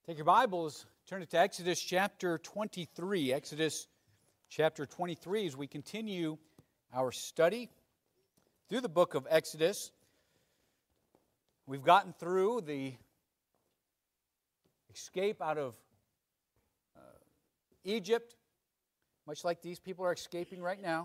Take your Bibles, turn it to Exodus chapter 23. Exodus chapter 23 as we continue our study through the book of Exodus. We've gotten through the escape out of Egypt, much like these people are escaping right now.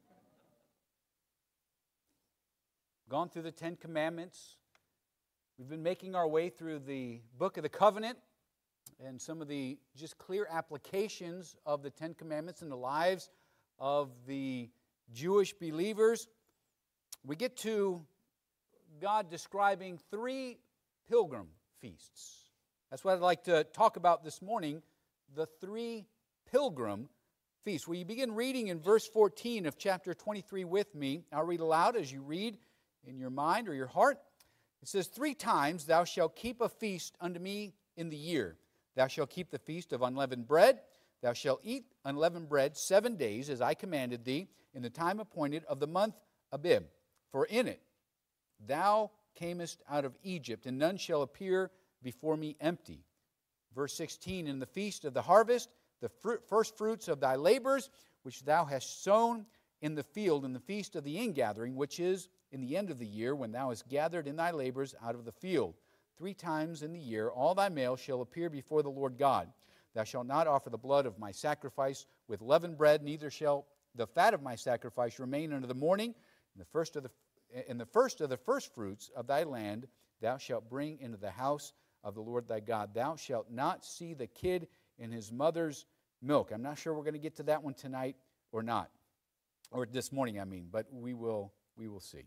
Gone through the Ten Commandments. We've been making our way through the book of the Covenant and some of the just clear applications of the Ten Commandments in the lives of the Jewish believers. We get to God describing three pilgrim feasts. That's what I'd like to talk about this morning, the three pilgrim feasts. Will you begin reading in verse 14 of chapter 23 with me? I'll read aloud as you read in your mind or your heart. It says, 3 times thou shalt keep a feast unto me in the year. Thou shalt keep the feast of unleavened bread. Thou shalt eat unleavened bread 7 days, as I commanded thee, in the time appointed of the month Abib. For in it thou camest out of Egypt, and none shall appear before me empty. Verse 16, in the feast of the harvest, the first fruits of thy labors, which thou hast sown in the field, in the feast of the ingathering, which is in the end of the year, when thou hast gathered in thy labors out of the field. 3 times in the year all thy males shall appear before the Lord God. Thou shalt not offer the blood of my sacrifice with leavened bread, neither shall the fat of my sacrifice remain unto the morning. In the first of the first fruits of thy land thou shalt bring into the house of the Lord thy God. Thou shalt not see the kid in his mother's milk. I'm not sure we're going to get to that one tonight or not. Or this morning, I mean, but we will see.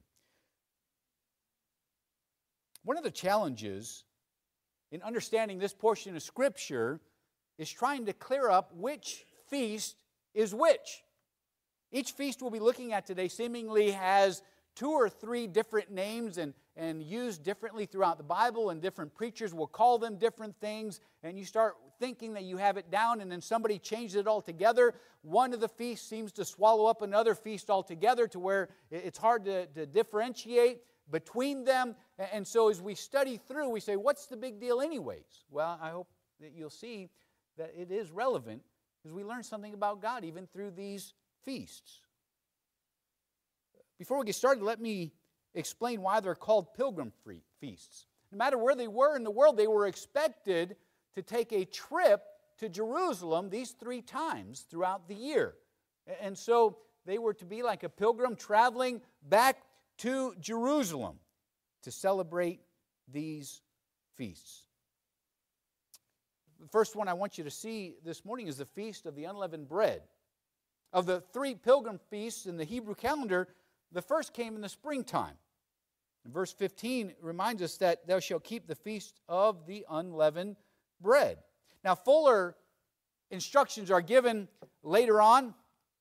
One of the challenges in understanding this portion of Scripture is trying to clear up which feast is which. Each feast we'll be looking at today seemingly has 2 or 3 different names and used differently throughout the Bible, and different preachers will call them different things, and you start thinking that you have it down, and then somebody changes it all together. One of the feasts seems to swallow up another feast altogether to where it's hard to differentiate between them. And so as we study through, we say, what's the big deal anyways? Well, I hope that you'll see that it is relevant because we learn something about God even through these feasts. Before we get started, let me explain why they're called pilgrim feasts. No matter where they were in the world, they were expected to take a trip to Jerusalem these 3 times throughout the year. And so they were to be like a pilgrim traveling back to Jerusalem to celebrate these feasts. The first one I want you to see this morning is the Feast of the Unleavened Bread. Of the 3 pilgrim feasts in the Hebrew calendar, the first came in the springtime. In verse 15 reminds us that thou shalt keep the Feast of the Unleavened Bread. Now, fuller instructions are given later on,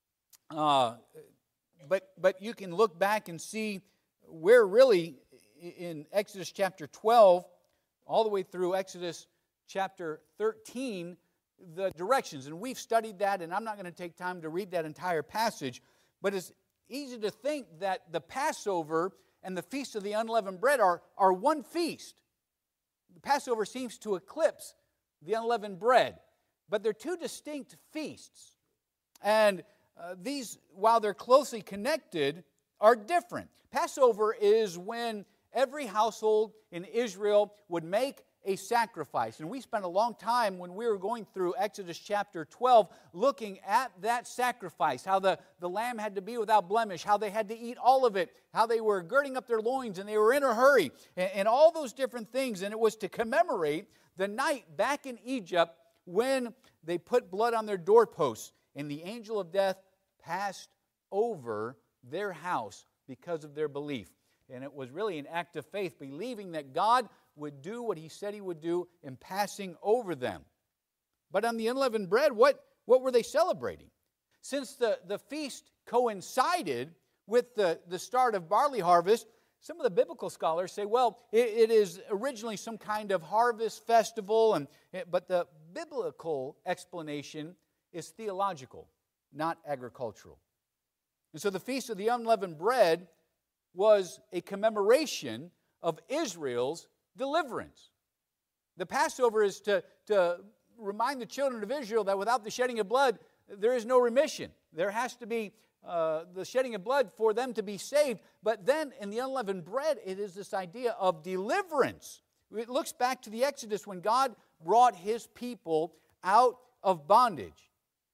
but you can look back and see where really in Exodus chapter 12, all the way through Exodus chapter 13, the directions. And we've studied that, and I'm not going to take time to read that entire passage, but it's easy to think that the Passover and the Feast of the Unleavened Bread are one feast. The Passover seems to eclipse the unleavened bread, but they're 2 distinct feasts. And these, while they're closely connected, are different. Passover is when every household in Israel would make a sacrifice. And we spent a long time when we were going through Exodus chapter 12 looking at that sacrifice, how the lamb had to be without blemish, how they had to eat all of it, how they were girding up their loins and they were in a hurry, and all those different things. And it was to commemorate the night back in Egypt when they put blood on their doorposts and the angel of death passed over their house because of their belief. And it was really an act of faith, believing that God would do what He said He would do in passing over them. But on the unleavened bread, what were they celebrating? Since the feast coincided with the start of barley harvest, some of the biblical scholars say, well, it is originally some kind of harvest festival, but the biblical explanation is theological, not agricultural. And so the Feast of the Unleavened Bread was a commemoration of Israel's deliverance. The Passover is to remind the children of Israel that without the shedding of blood, there is no remission. There has to be the shedding of blood for them to be saved. But then in the unleavened bread, it is this idea of deliverance. It looks back to the Exodus when God brought His people out of bondage.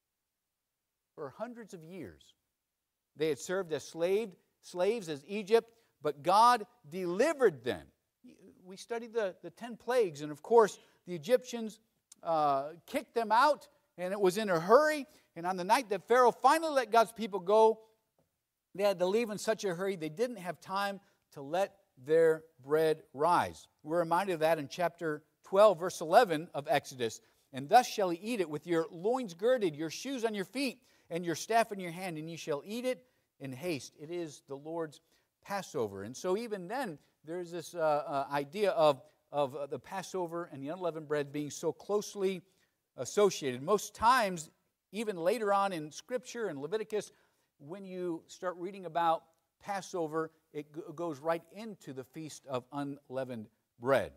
For hundreds of years, they had served as slaves as Egypt, but God delivered them. We studied the 10 plagues, and of course, the Egyptians kicked them out, and it was in a hurry. And on the night that Pharaoh finally let God's people go, they had to leave in such a hurry, they didn't have time to let their bread rise. We're reminded of that in chapter 12, verse 11 of Exodus. And thus shall ye eat it with your loins girded, your shoes on your feet, and your staff in your hand, and ye shall eat it in haste. It is the Lord's Passover. And so even then, there's this idea of the Passover and the unleavened bread being so closely associated. Most times, even later on in Scripture and Leviticus, when you start reading about Passover, it goes right into the Feast of Unleavened Bread.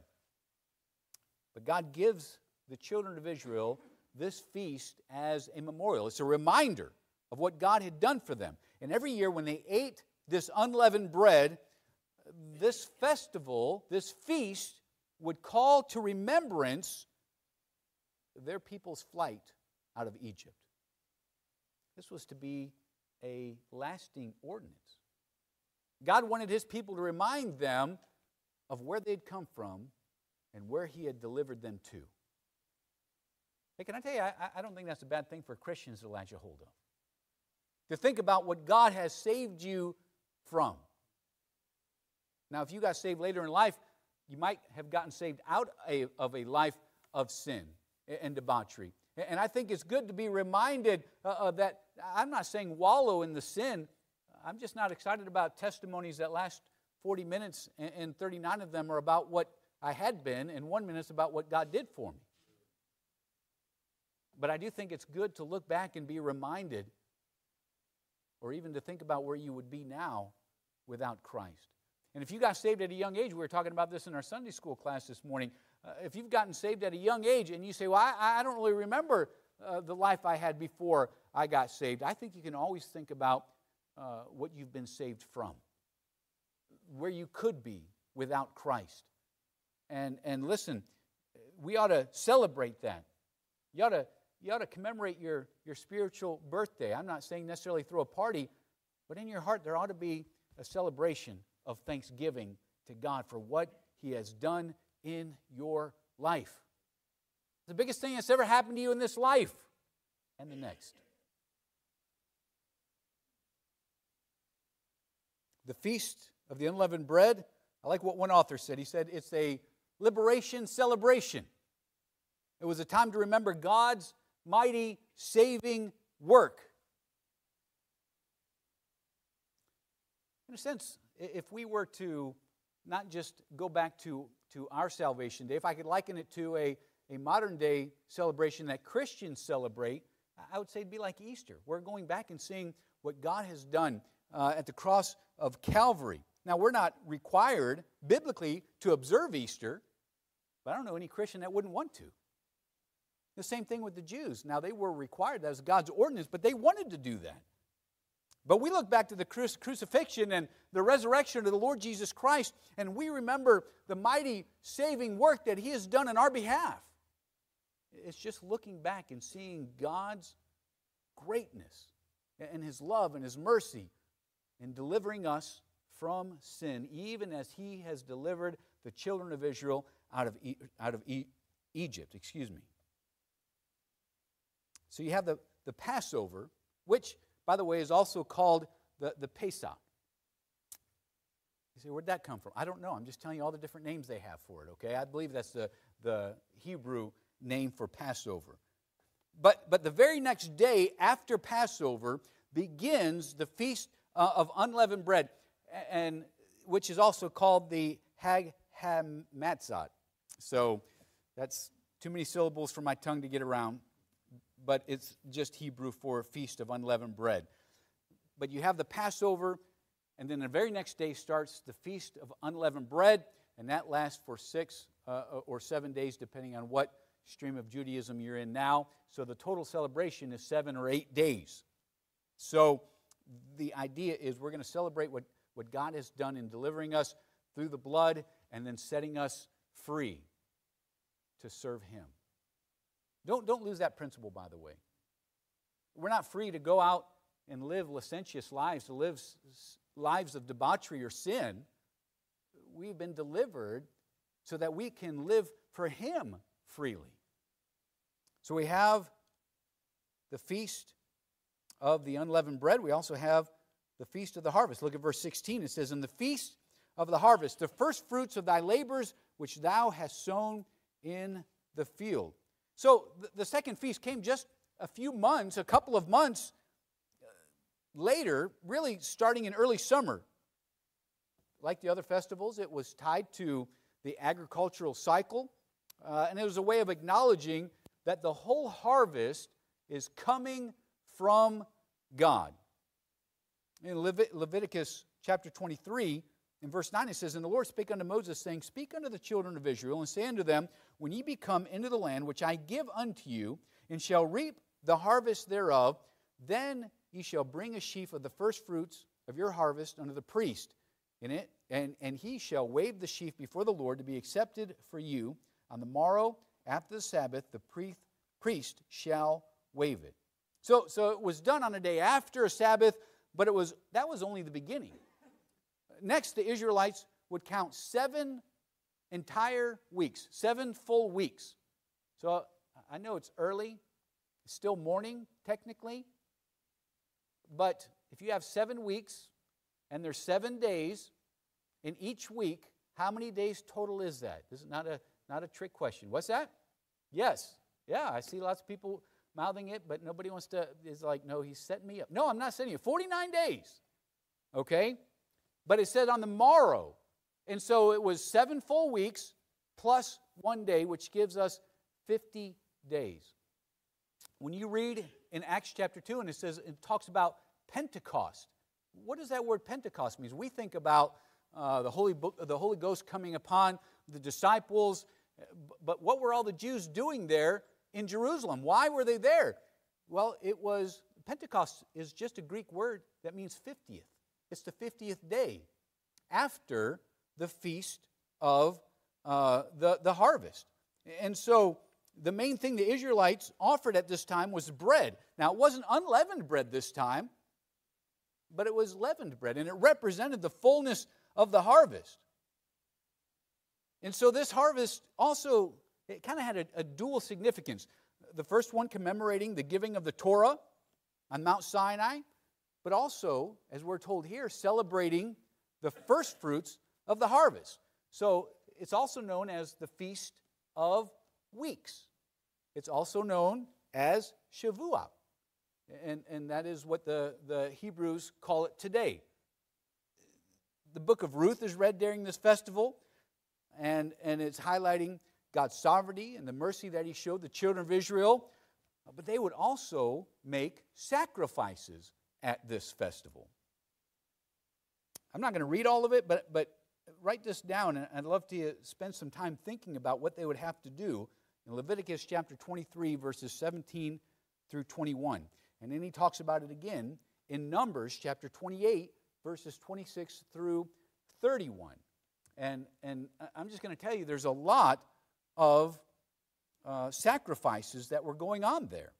But God gives the children of Israel this feast as a memorial. It's a reminder of what God had done for them. And every year when they ate this unleavened bread, this festival, this feast, would call to remembrance their people's flight out of Egypt. This was to be a lasting ordinance. God wanted His people to remind them of where they'd come from and where He had delivered them to. Hey, can I tell you, I don't think that's a bad thing for Christians to latch a hold of. To think about what God has saved you from. Now, if you got saved later in life, you might have gotten saved out of a life of sin and debauchery. And I think it's good to be reminded that I'm not saying wallow in the sin. I'm just not excited about testimonies that last 40 minutes and 39 of them are about what I had been and 1 minute is about what God did for me. But I do think it's good to look back and be reminded, or even to think about where you would be now without Christ. And if you got saved at a young age, we were talking about this in our Sunday school class this morning, if you've gotten saved at a young age and you say, well, I don't really remember the life I had before I got saved, I think you can always think about what you've been saved from, where you could be without Christ. And listen, we ought to celebrate that. You ought to commemorate your spiritual birthday. I'm not saying necessarily throw a party, but in your heart there ought to be a celebration of thanksgiving to God for what He has done in your life. The biggest thing that's ever happened to you in this life and the next. The Feast of the Unleavened Bread, I like what one author said. He said it's a liberation celebration. It was a time to remember God's mighty saving work. In a sense, if we were to not just go back to our salvation day, if I could liken it to a modern day celebration that Christians celebrate, I would say it'd be like Easter. We're going back and seeing what God has done at the cross of Calvary. Now, we're not required biblically to observe Easter, but I don't know any Christian that wouldn't want to. The same thing with the Jews. Now, they were required, that was God's ordinance, but they wanted to do that. But we look back to the crucifixion and the resurrection of the Lord Jesus Christ, and we remember the mighty saving work that He has done on our behalf. It's just looking back and seeing God's greatness and His love and His mercy in delivering us from sin, even as He has delivered the children of Israel out of Egypt. So you have the Passover, which, by the way, is also called the Pesach. You say, where'd that come from? I don't know. I'm just telling you all the different names they have for it, okay? I believe that's the Hebrew name for Passover. But the very next day after Passover begins the Feast of Unleavened Bread, and which is also called the Hag HaMatzot. So that's too many syllables for my tongue to get around, but it's just Hebrew for Feast of Unleavened Bread. But you have the Passover, and then the very next day starts the Feast of Unleavened Bread, and that lasts for 6 or 7 days, depending on what stream of Judaism you're in now. So the total celebration is 7 or 8 days. So the idea is we're going to celebrate what God has done in delivering us through the blood and then setting us free to serve Him. Don't lose that principle, by the way. We're not free to go out and live licentious lives, to live lives of debauchery or sin. We've been delivered so that we can live for Him freely. So we have the feast of the unleavened bread. We also have the feast of the harvest. Look at verse 16. It says, "In the feast of the harvest, the first fruits of thy labors which thou hast sown in the field." So the second feast came just a couple of months later, really starting in early summer. Like the other festivals, it was tied to the agricultural cycle, and it was a way of acknowledging that the whole harvest is coming from God. In Leviticus chapter 23, in verse 9, it says, "And the Lord spake unto Moses, saying, Speak unto the children of Israel, and say unto them, When ye be come into the land which I give unto you, and shall reap the harvest thereof, then ye shall bring a sheaf of the first fruits of your harvest unto the priest in it, and he shall wave the sheaf before the Lord to be accepted for you. On the morrow after the Sabbath, the priest shall wave it." So it was done on a day after a Sabbath, but that was only the beginning. Next, the Israelites would count 7 entire weeks, 7 full weeks. So I know it's early, it's still morning technically, but if you have 7 weeks and there's 7 days in each week, how many days total is that? This is not a trick question. What's that? Yes. Yeah, I see lots of people mouthing it, but nobody is like, no, he's setting me up. No, I'm not setting you up. 49 days. Okay? But it said on the morrow. And so it was 7 full weeks plus 1 day, which gives us 50 days. When you read in Acts chapter 2, and it talks about Pentecost. What does that word Pentecost mean? We think about the Holy Ghost coming upon the disciples, but what were all the Jews doing there in Jerusalem? Why were they there? Well, Pentecost is just a Greek word that means 50th. It's the 50th day after the feast of the harvest. And so the main thing the Israelites offered at this time was bread. Now, it wasn't unleavened bread this time, but it was leavened bread, and it represented the fullness of the harvest. And so this harvest also, it kind of had a dual significance. The first one commemorating the giving of the Torah on Mount Sinai, but also, as we're told here, celebrating the first fruits of the harvest. So it's also known as the Feast of Weeks. It's also known as Shavuot. And that is what the Hebrews call it today. The book of Ruth is read during this festival, and it's highlighting God's sovereignty and the mercy that He showed the children of Israel. But they would also make sacrifices at this festival. I'm not going to read all of it, but write this down, and I'd love to spend some time thinking about what they would have to do in Leviticus chapter 23, verses 17 through 21. And then he talks about it again in Numbers chapter 28, verses 26 through 31. And I'm just going to tell you, there's a lot of sacrifices that were going on there.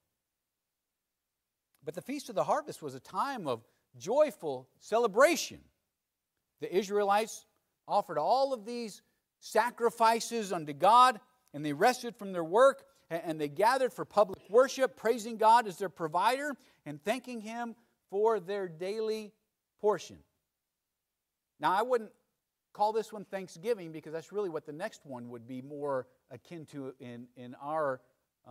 But the Feast of the Harvest was a time of joyful celebration. The Israelites offered all of these sacrifices unto God, and they rested from their work, and they gathered for public worship, praising God as their provider and thanking Him for their daily portion. Now, I wouldn't call this one Thanksgiving, because that's really what the next one would be more akin to in our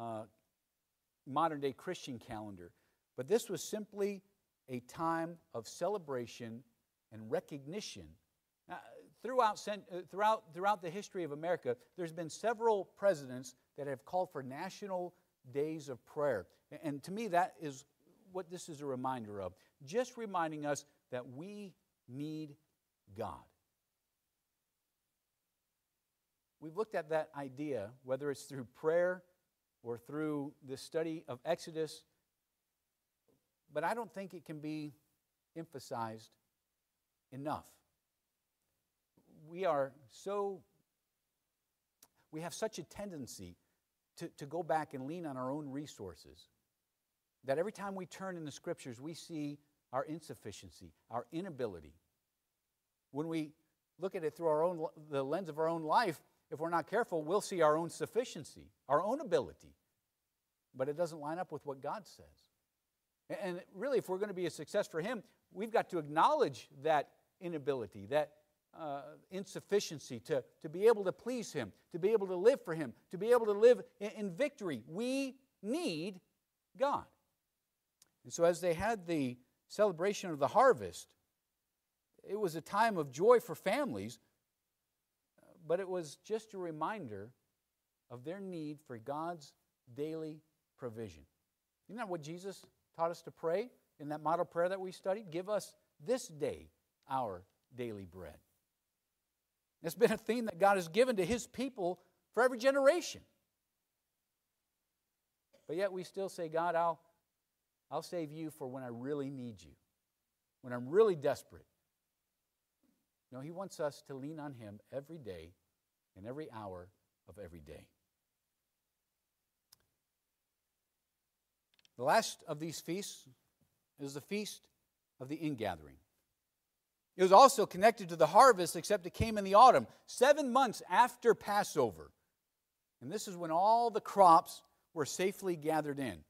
modern-day Christian calendar. But this was simply a time of celebration and recognition. Throughout the history of America, there's been several presidents that have called for national days of prayer. And to me, that is what this is a reminder of. Just reminding us that we need God. we've looked at that idea, whether it's through prayer or through the study of Exodus, but I don't think it can be emphasized enough. We have such a tendency to go back and lean on our own resources that every time we turn in the Scriptures, we see our insufficiency, our inability. When we look at it through the lens of our own life, if we're not careful, we'll see our own sufficiency, our own ability. But it doesn't line up with what God says. And really, if we're going to be a success for Him, we've got to acknowledge that inability, that insufficiency to be able to please Him, to be able to live for Him, to be able to live in victory. We need God. And so as they had the celebration of the harvest, it was a time of joy for families, but it was just a reminder of their need for God's daily provision. Isn't that what Jesus taught us to pray in that model prayer that we studied? Give us this day our daily bread. It's been a theme that God has given to His people for every generation. But yet we still say, God, I'll save you for when I really need you, when I'm really desperate. No, He wants us to lean on Him every day and every hour of every day. The last of these feasts is the Feast of the Ingathering. It was also connected to the harvest, except it came in the autumn, 7 months after Passover. And this is when all the crops were safely gathered in.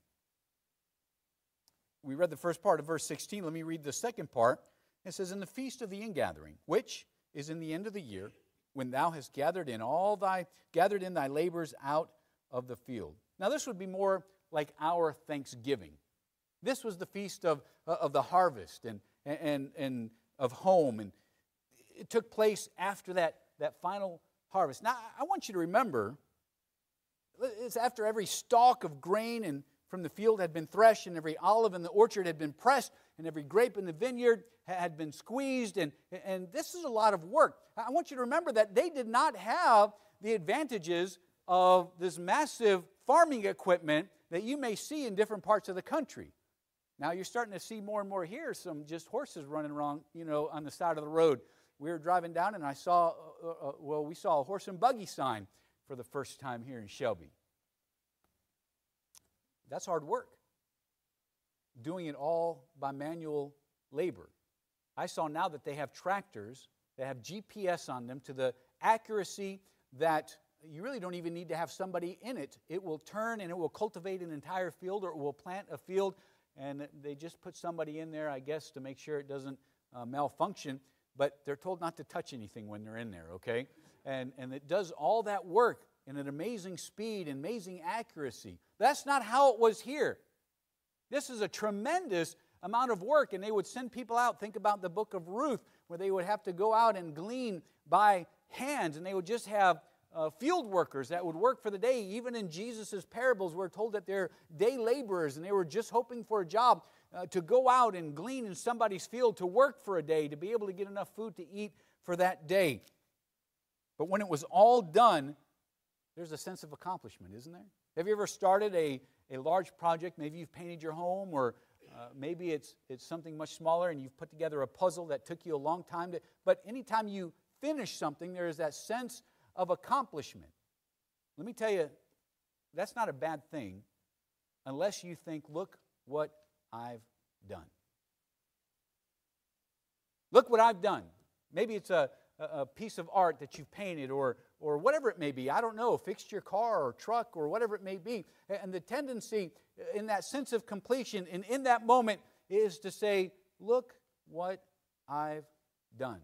We read the first part of verse 16. Let me read the second part. It says, "In the feast of the ingathering, which is in the end of the year, when thou hast gathered in thy labors out of the field." Now this would be more like our Thanksgiving. This was the feast of the harvest and of home, and it took place after that final harvest. Now I want you to remember, it's after every stalk of grain and from the field had been threshed, and every olive in the orchard had been pressed, and every grape in the vineyard had been squeezed, and this is a lot of work. I want you to remember that they did not have the advantages of this massive farming equipment that you may see in different parts of the country. Now you're starting to see more and more here, some just horses running around, on the side of the road. We were driving down and we saw a horse and buggy sign for the first time here in Shelby. That's hard work, doing it all by manual labor. I saw now that they have tractors that have GPS on them to the accuracy that you really don't even need to have somebody in it. It will turn and it will cultivate an entire field, or it will plant a field, and they just put somebody in there, I guess, to make sure it doesn't malfunction, but they're told not to touch anything when they're in there, okay? And it does all that work in an amazing speed and amazing accuracy. That's not how it was here. This is a tremendous amount of work, and they would send people out. Think about the book of Ruth, where they would have to go out and glean by hands, and they would just have field workers that would work for the day. Even in Jesus' parables, we're told that they're day laborers, and they were just hoping for a job to go out and glean in somebody's field, to work for a day, to be able to get enough food to eat for that day. But when it was all done, there's a sense of accomplishment, isn't there? Have you ever started a large project? Maybe you've painted your home, or maybe it's something much smaller, and you've put together a puzzle that took you a long time to. But anytime you finish something, there is that sense of accomplishment. Let me tell you, that's not a bad thing unless you think, look what I've done. Look what I've done. Maybe it's a piece of art that you've painted, or whatever it may be. I don't know, fixed your car or truck or whatever it may be. And the tendency in that sense of completion and in that moment is to say, look what I've done.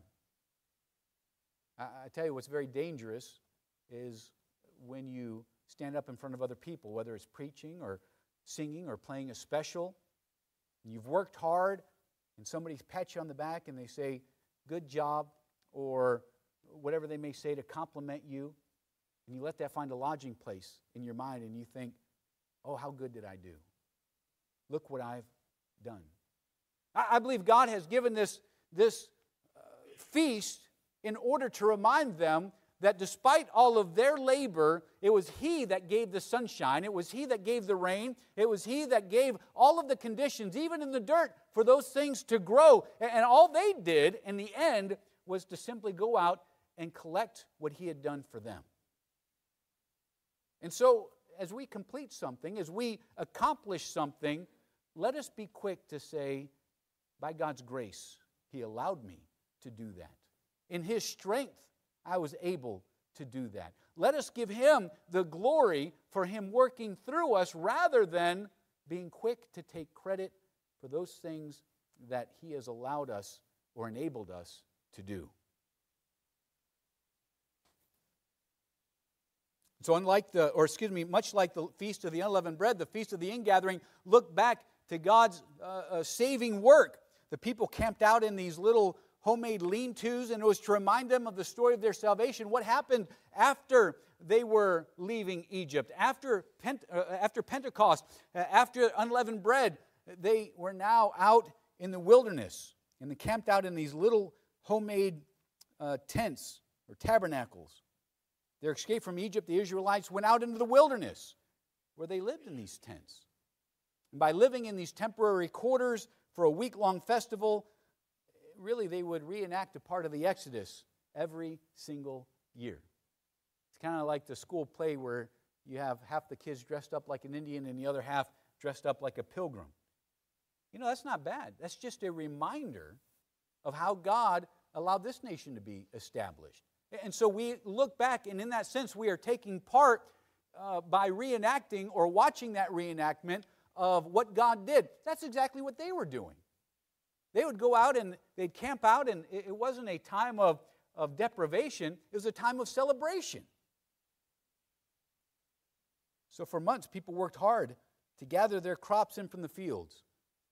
I tell you what's very dangerous is when you stand up in front of other people, whether it's preaching or singing or playing a special, and you've worked hard, and somebody pats you on the back and they say, good job, or whatever they may say to compliment you, and you let that find a lodging place in your mind, and you think, oh, how good did I do? Look what I've done. I believe God has given this feast in order to remind them that despite all of their labor, it was He that gave the sunshine, it was He that gave the rain, it was He that gave all of the conditions, even in the dirt, for those things to grow. And all they did in the end was to simply go out and collect what He had done for them. And so, as we complete something, as we accomplish something, let us be quick to say, by God's grace, He allowed me to do that. In His strength, I was able to do that. Let us give Him the glory for Him working through us rather than being quick to take credit for those things that He has allowed us or enabled us to do. So much like the Feast of the Unleavened Bread, the Feast of the Ingathering looked back to God's saving work. The people camped out in these little homemade lean-tos, and it was to remind them of the story of their salvation. What happened after they were leaving Egypt, after Pentecost, after unleavened bread? They were now out in the wilderness, and they camped out in these little homemade tents or tabernacles. Their escape from Egypt, the Israelites went out into the wilderness where they lived in these tents. And by living in these temporary quarters for a week-long festival, really they would reenact a part of the Exodus every single year. It's kind of like the school play where you have half the kids dressed up like an Indian and the other half dressed up like a pilgrim. You know, that's not bad. That's just a reminder of how God allowed this nation to be established. And so we look back, and in that sense, we are taking part by reenacting or watching that reenactment of what God did. That's exactly what they were doing. They would go out and they'd camp out, and it wasn't a time of deprivation, it was a time of celebration. So for months, people worked hard to gather their crops in from the fields.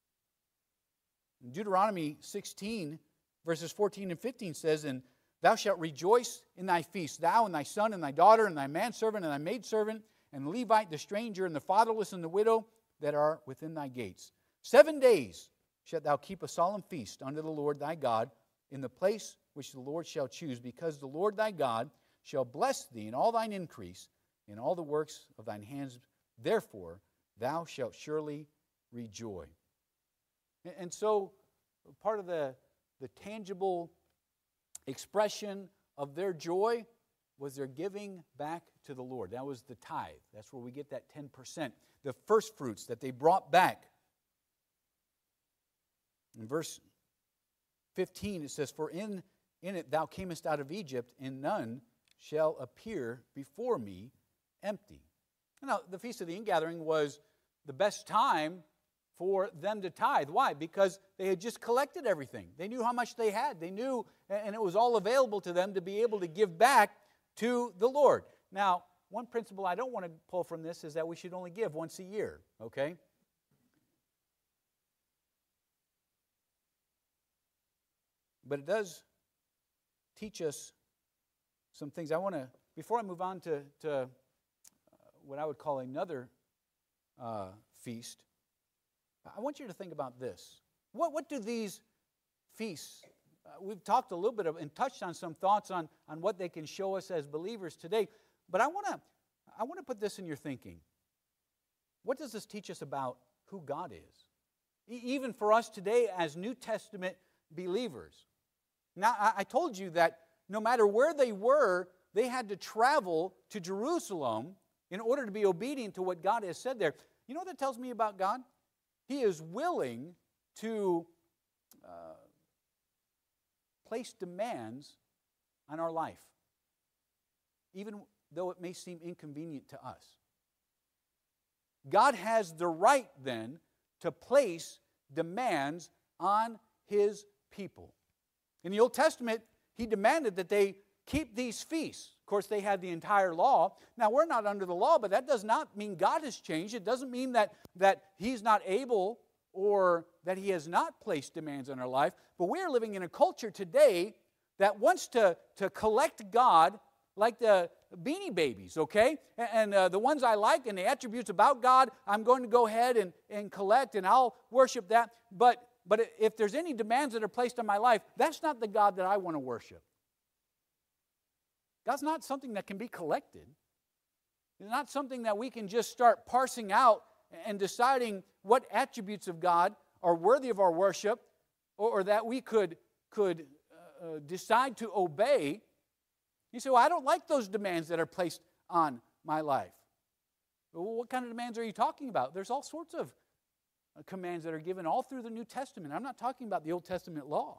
In Deuteronomy 16, verses 14 and 15 says, "And thou shalt rejoice in thy feast, thou and thy son and thy daughter and thy manservant and thy maidservant, and the Levite, the stranger, and the fatherless and the widow that are within thy gates. 7 days shalt thou keep a solemn feast unto the Lord thy God in the place which the Lord shall choose, because the Lord thy God shall bless thee in all thine increase, in all the works of thine hands. Therefore thou shalt surely rejoice." And so part of the tangible expression of their joy was their giving back to the Lord. That was the tithe. That's where we get that 10%, the first fruits that they brought back. In verse 15 it says, "For in it thou camest out of Egypt, and none shall appear before me empty." Now, the Feast of the Ingathering was the best time for them to tithe. Why? Because they had just collected everything. They knew how much they had. They knew, and it was all available to them to be able to give back to the Lord. Now, one principle I don't want to pull from this is that we should only give once a year, okay? But it does teach us some things. I want to, before I move on to what I would call another feast, I want you to think about this. What do these feasts, we've talked a little bit of, and touched on some thoughts on what they can show us as believers today, but I want to put this in your thinking. What does this teach us about who God is? Even for us today as New Testament believers. Now, I told you that no matter where they were, they had to travel to Jerusalem in order to be obedient to what God has said there. You know what that tells me about God? He is willing to place demands on our life, even though it may seem inconvenient to us. God has the right then to place demands on His people. In the Old Testament, He demanded that they keep these feasts. Of course, they had the entire law. Now, we're not under the law, but that does not mean God has changed. It doesn't mean that He's not able or that He has not placed demands on our life. But we are living in a culture today that wants to collect God like the Beanie Babies, okay? And the ones I like and the attributes about God, I'm going to go ahead and collect, and I'll worship that. But if there's any demands that are placed on my life, that's not the God that I want to worship. God's not something that can be collected. It's not something that we can just start parsing out and deciding what attributes of God are worthy of our worship, or that we could decide to obey. You say, well, I don't like those demands that are placed on my life. Well, what kind of demands are you talking about? There's all sorts of commands that are given all through the New Testament. I'm not talking about the Old Testament law.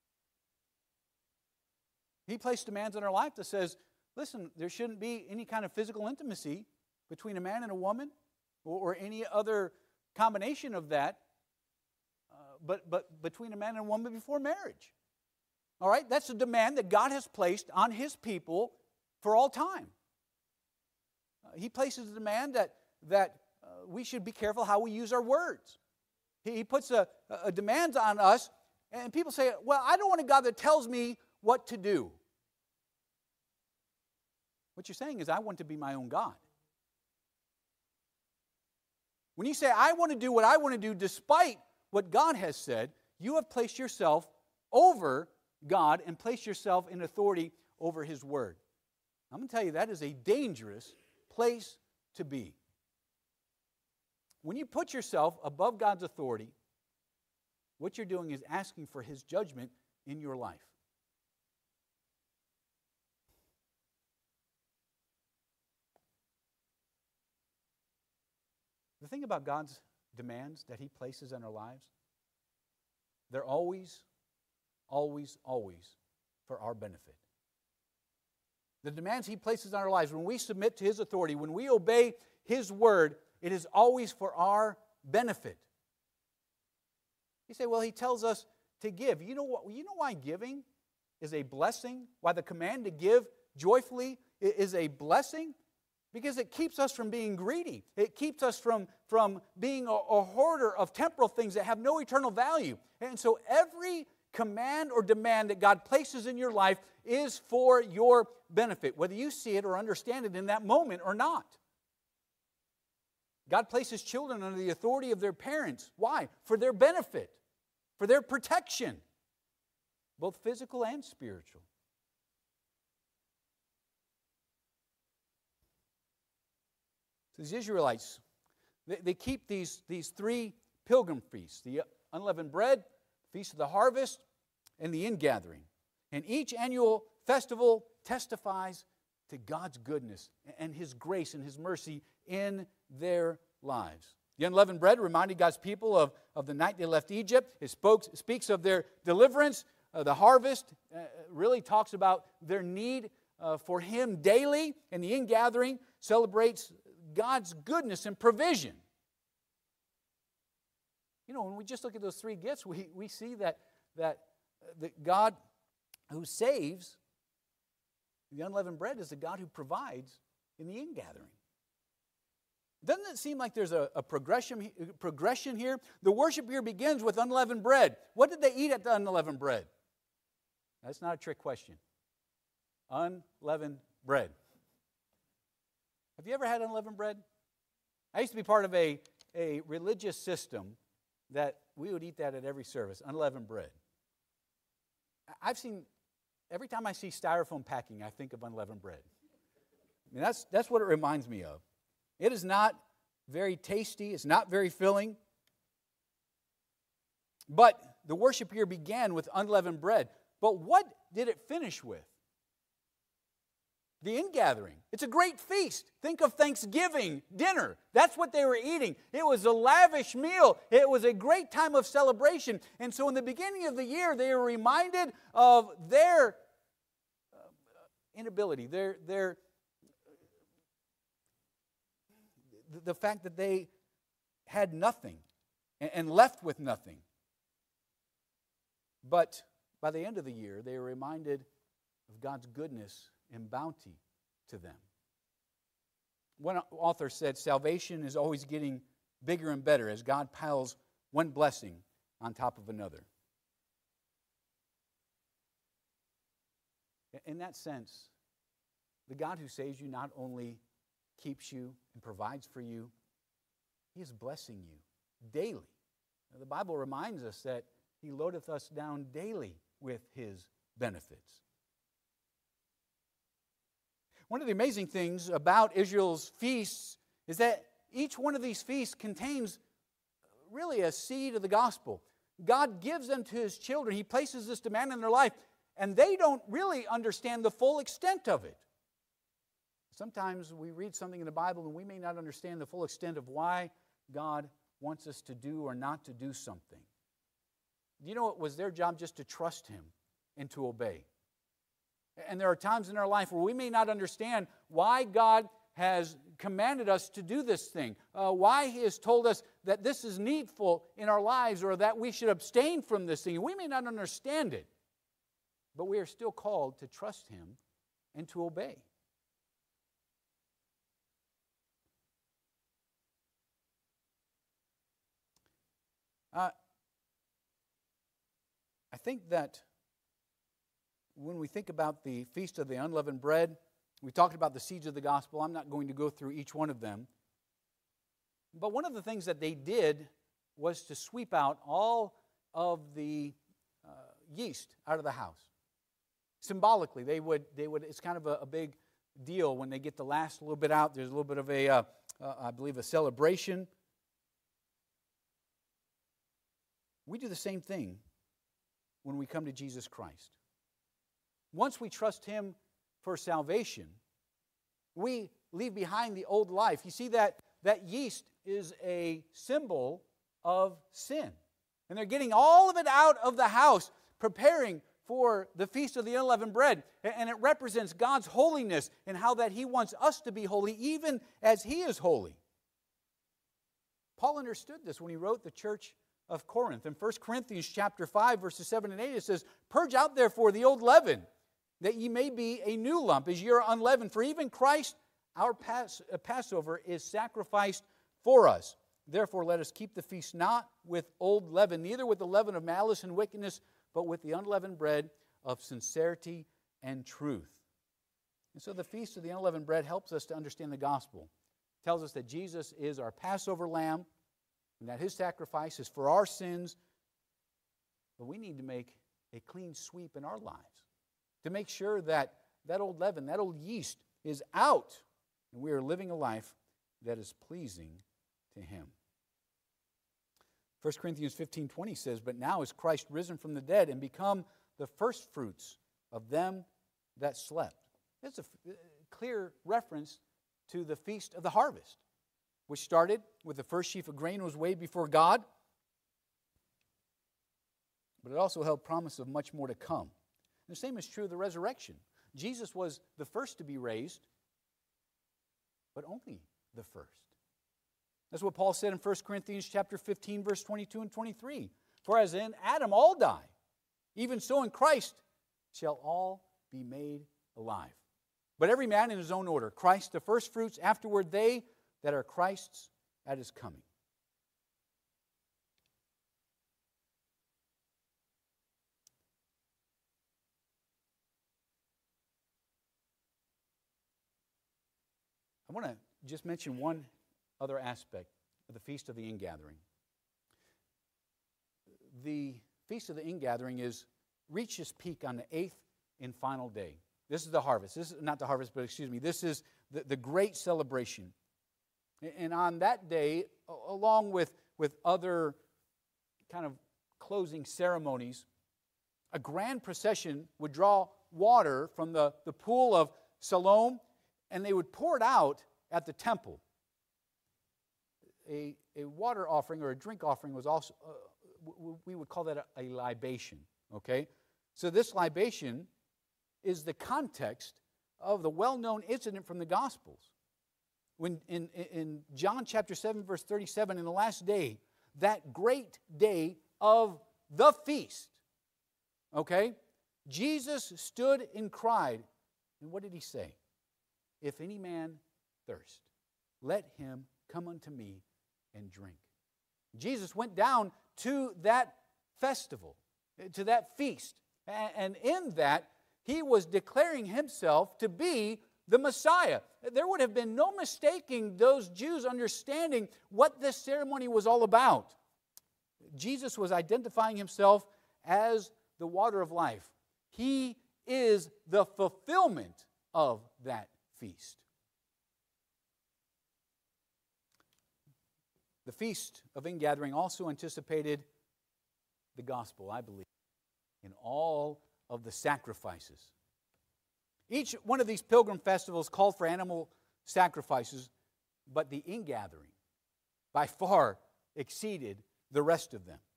He placed demands on our life that says, listen, there shouldn't be any kind of physical intimacy between a man and a woman, or any other combination of that, but between a man and a woman before marriage. All right? That's a demand that God has placed on His people for all time. He places a demand that we should be careful how we use our words. He puts a demand on us, and people say, well, I don't want a God that tells me what to do. What you're saying is, I want to be my own God. When you say, I want to do what I want to do despite what God has said, you have placed yourself over God and placed yourself in authority over His Word. I'm going to tell you, that is a dangerous place to be. When you put yourself above God's authority, what you're doing is asking for His judgment in your life. The thing about God's demands that He places in our lives, they're always, always, always for our benefit. The demands He places on our lives, when we submit to His authority, when we obey His word, it is always for our benefit. You say, well, He tells us to give. You know what? You know why giving is a blessing? Why the command to give joyfully is a blessing? Because it keeps us from being greedy. It keeps us from being a hoarder of temporal things that have no eternal value. And so every command or demand that God places in your life is for your benefit, whether you see it or understand it in that moment or not. God places children under the authority of their parents. Why? For their benefit, for their protection, both physical and spiritual. So these Israelites, they keep these three pilgrim feasts, the unleavened bread, Feast of the Harvest, and the ingathering. And each annual festival testifies to God's goodness and His grace and His mercy in their lives. The unleavened bread reminded God's people of the night they left Egypt. It speaks of their deliverance. The harvest really talks about their need for Him daily. And the ingathering celebrates God's goodness and provision. You know, when we just look at those three gifts, we see that God who saves, the unleavened bread, is the God who provides in the ingathering. Doesn't it seem like there's a progression here? The worship here begins with unleavened bread. What did they eat at the unleavened bread? That's not a trick question. Unleavened bread. Have you ever had unleavened bread? I used to be part of a religious system that we would eat that at every service, unleavened bread. Every time I see styrofoam packing, I think of unleavened bread. I mean, that's what it reminds me of. It is not very tasty. It's not very filling. But the worship here began with unleavened bread. But what did it finish with? The ingathering. It's a great feast. Think of Thanksgiving dinner. That's what they were eating. It was a lavish meal. It was a great time of celebration. And so in the beginning of the year, they were reminded of their inability, the fact that they had nothing and left with nothing. But by the end of the year, they were reminded of God's goodness and bounty to them. One author said, salvation is always getting bigger and better as God piles one blessing on top of another. In that sense, the God who saves you not only keeps you and provides for you, He is blessing you daily. Now, the Bible reminds us that He loadeth us down daily with His benefits. One of the amazing things about Israel's feasts is that each one of these feasts contains really a seed of the gospel. God gives them to His children. He places this demand in their life, and they don't really understand the full extent of it. Sometimes we read something in the Bible and we may not understand the full extent of why God wants us to do or not to do something. You know, it was their job just to trust Him and to obey. And there are times in our life where we may not understand why God has commanded us to do this thing, why He has told us that this is needful in our lives or that we should abstain from this thing. We may not understand it, but we are still called to trust Him and to obey. I think that when we think about the Feast of the Unleavened Bread, we talked about the seeds of the gospel. I'm not going to go through each one of them. But one of the things that they did was to sweep out all of the yeast out of the house. Symbolically, they would. It's kind of a big deal when they get the last little bit out. There's a little bit of I believe, a celebration. We do the same thing when we come to Jesus Christ. Once we trust Him for salvation, we leave behind the old life. You see, that yeast is a symbol of sin. And they're getting all of it out of the house, preparing for the Feast of the Unleavened Bread. And it represents God's holiness and how that He wants us to be holy, even as He is holy. Paul understood this when he wrote the church of Corinth. In 1 Corinthians chapter 5, verses 7 and 8, it says, "Purge out therefore the old leaven, that ye may be a new lump, as ye are unleavened. For even Christ, our Passover, is sacrificed for us. Therefore let us keep the feast not with old leaven, neither with the leaven of malice and wickedness, but with the unleavened bread of sincerity and truth." And so the Feast of the Unleavened Bread helps us to understand the gospel. It tells us that Jesus is our Passover lamb, and that His sacrifice is for our sins. But we need to make a clean sweep in our lives to make sure that that old leaven, that old yeast is out, and we are living a life that is pleasing to Him. 1 Corinthians 15:20 says, "But now is Christ risen from the dead and become the firstfruits of them that slept." That's a clear reference to the Feast of the Harvest, which started with the first sheaf of grain was weighed before God, but it also held promise of much more to come. And the same is true of the resurrection. Jesus was the first to be raised, but only the first. That's what Paul said in 1 Corinthians chapter 15, verse 22 and 23. "For as in Adam all die, even so in Christ shall all be made alive. But every man in his own order, Christ the firstfruits, afterward they that are Christ's at His coming." I want to just mention one other aspect of the Feast of the Ingathering. The Feast of the Ingathering reached its peak on the 8th and final day. This is the harvest. This is not the harvest, but this is the great celebration. And on that day, along with other kind of closing ceremonies, a grand procession would draw water from the pool of Siloam, and they would pour it out at the temple. A water offering or a drink offering was also, we would call that a libation, okay? So this libation is the context of the well-known incident from the Gospels. When in John chapter 7, verse 37, in the last day, that great day of the feast, okay, Jesus stood and cried. And what did He say? "If any man thirst, let him come unto me and drink." Jesus went down to that festival, to that feast. And in that, He was declaring Himself to be the Messiah. There would have been no mistaking those Jews understanding what this ceremony was all about. Jesus was identifying Himself as the water of life. He is the fulfillment of that feast. The Feast of Ingathering also anticipated the gospel, I believe, in all of the sacrifices. Each one of these pilgrim festivals called for animal sacrifices, but the ingathering by far exceeded the rest of them.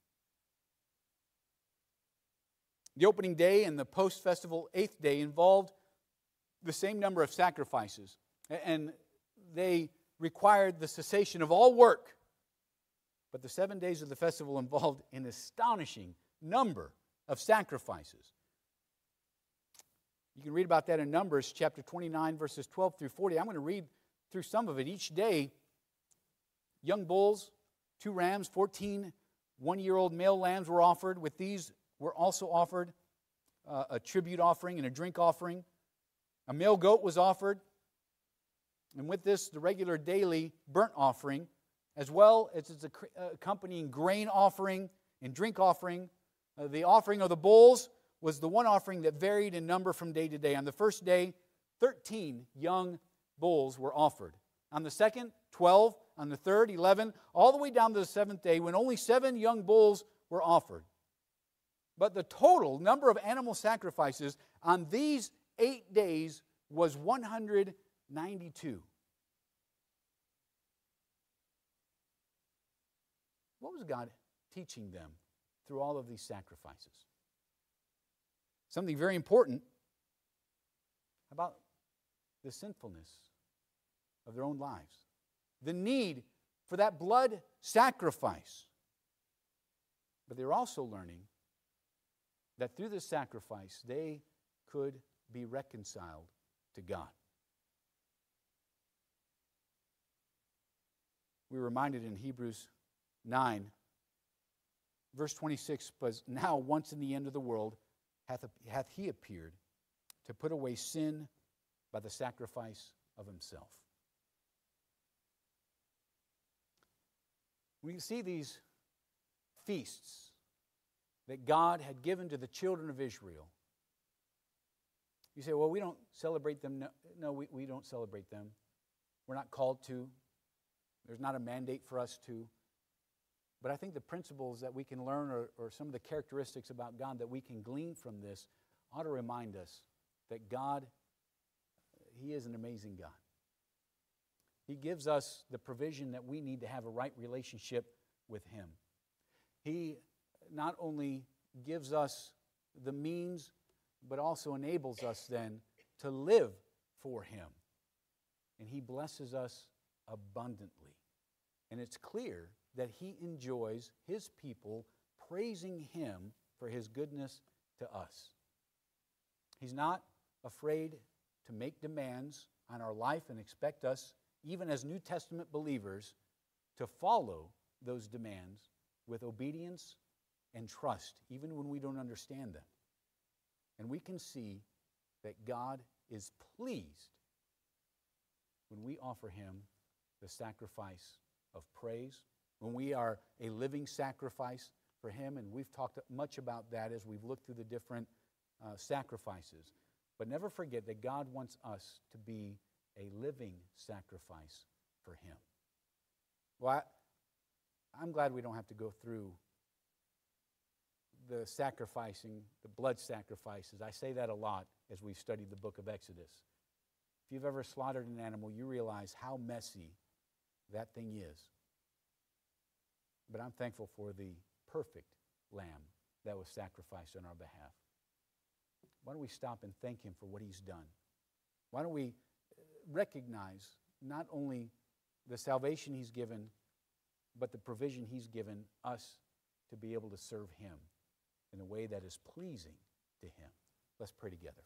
The opening day and the post-festival 8th day involved the same number of sacrifices, and they required the cessation of all work. But the 7 days of the festival involved an astonishing number of sacrifices. You can read about that in Numbers chapter 29, verses 12 through 40. I'm going to read through some of it. Each day, young bulls, 2 rams, 14 one-year-old male lambs were offered. With these were also offered a tribute offering and a drink offering. A male goat was offered. And with this, the regular daily burnt offering, as well as its accompanying grain offering and drink offering. The offering of the bulls was the one offering that varied in number from day to day. On the first day, 13 young bulls were offered. On the second, 12. On the third, 11. All the way down to the 7th day, when only 7 young bulls were offered. But the total number of animal sacrifices on these 8 days was 192. What was God teaching them through all of these sacrifices? Something very important about the sinfulness of their own lives. The need for that blood sacrifice. But they were also learning that through this sacrifice, they could be reconciled to God. We're reminded in Hebrews 9, verse 26, but now once in the end of the world hath he appeared to put away sin by the sacrifice of himself. We see these feasts that God had given to the children of Israel. You say, well, we don't celebrate them. No, we don't celebrate them. We're not called to. There's not a mandate for us to. But I think the principles that we can learn or some of the characteristics about God that we can glean from this ought to remind us that God, He is an amazing God. He gives us the provision that we need to have a right relationship with Him. He not only gives us the means, but also enables us then to live for Him. And He blesses us abundantly. And it's clear that He enjoys His people praising Him for His goodness to us. He's not afraid to make demands on our life and expect us, even as New Testament believers, to follow those demands with obedience and trust, even when we don't understand them. And we can see that God is pleased when we offer Him the sacrifice of praise, when we are a living sacrifice for Him, and we've talked much about that as we've looked through the different sacrifices. But never forget that God wants us to be a living sacrifice for Him. Well, I'm glad we don't have to go through the sacrificing, the blood sacrifices. I say that a lot as we've studied the book of Exodus. If you've ever slaughtered an animal, you realize how messy that thing is. But I'm thankful for the perfect lamb that was sacrificed on our behalf. Why don't we stop and thank Him for what He's done? Why don't we recognize not only the salvation He's given, but the provision He's given us to be able to serve Him in a way that is pleasing to Him. Let's pray together.